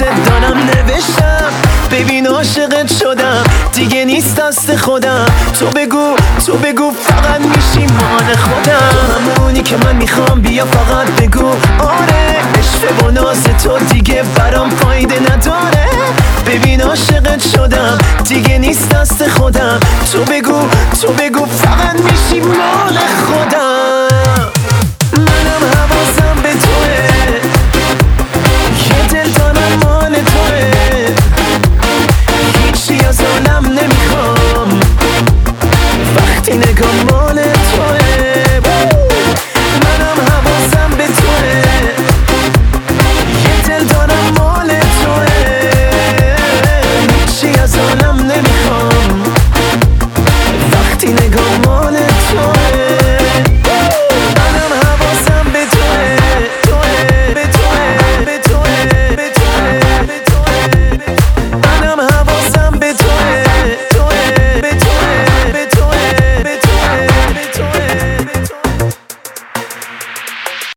واسه دارم نوشتم ببین عاشقت شدم دیگه نیست دست خودم تو بگو فقط میشی مال خودم تو همونی که من میخوام بیا فقط بگو آره عشق و ناز تو دیگه برام فایده نداره ببین عاشقت شدم دیگه نیست دست خودم تو بگو فقط میشی مال خودم